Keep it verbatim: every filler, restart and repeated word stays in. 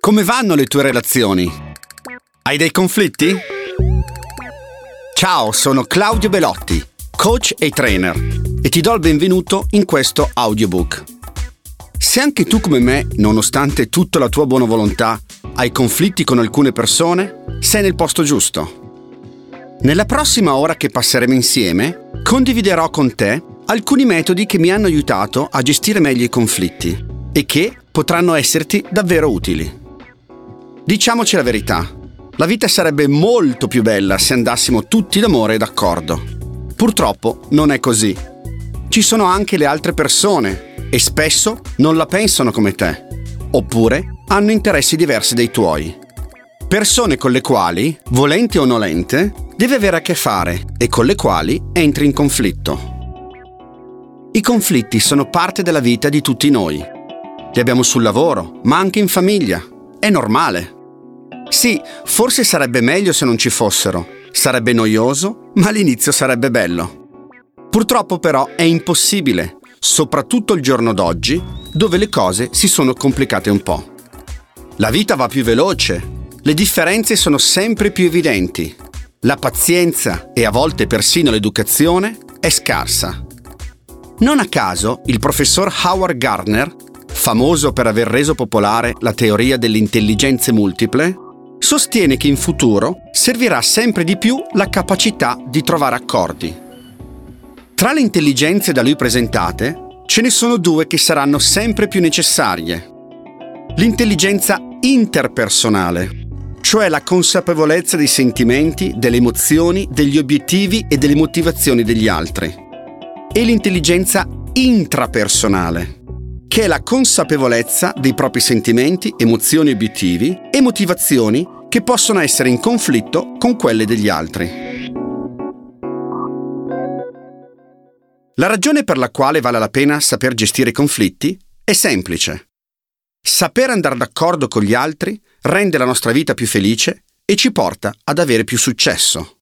Come vanno le tue relazioni? Hai dei conflitti? Ciao, sono Claudio Belotti, coach e trainer, e ti do il benvenuto in questo audiobook. Se anche tu come me, nonostante tutta la tua buona volontà, hai conflitti con alcune persone, sei nel posto giusto. Nella prossima ora che passeremo insieme, condividerò con te alcuni metodi che mi hanno aiutato a gestire meglio i conflitti e che potranno esserti davvero utili. Diciamoci la verità, la vita sarebbe molto più bella se andassimo tutti d'amore e d'accordo. Purtroppo non è così. Ci sono anche le altre persone e spesso non la pensano come te, oppure hanno interessi diversi dai tuoi. Persone con le quali, volente o nolente, devi avere a che fare e con le quali entri in conflitto. I conflitti sono parte della vita di tutti noi. Li abbiamo sul lavoro, ma anche in famiglia. È normale. Sì, forse sarebbe meglio se non ci fossero. Sarebbe noioso, ma all'inizio sarebbe bello. Purtroppo però è impossibile, soprattutto il giorno d'oggi, dove le cose si sono complicate un po'. La vita va più veloce, le differenze sono sempre più evidenti, la pazienza e a volte persino l'educazione è scarsa. Non a caso il professor Howard Gardner, famoso per aver reso popolare la teoria delle intelligenze multiple, sostiene che in futuro servirà sempre di più la capacità di trovare accordi. Tra le intelligenze da lui presentate, ce ne sono due che saranno sempre più necessarie. L'intelligenza interpersonale, cioè la consapevolezza dei sentimenti, delle emozioni, degli obiettivi e delle motivazioni degli altri. E l'intelligenza intrapersonale, che è la consapevolezza dei propri sentimenti, emozioni, obiettivi e motivazioni che possono essere in conflitto con quelle degli altri. La ragione per la quale vale la pena saper gestire i conflitti è semplice. Saper andare d'accordo con gli altri rende la nostra vita più felice e ci porta ad avere più successo.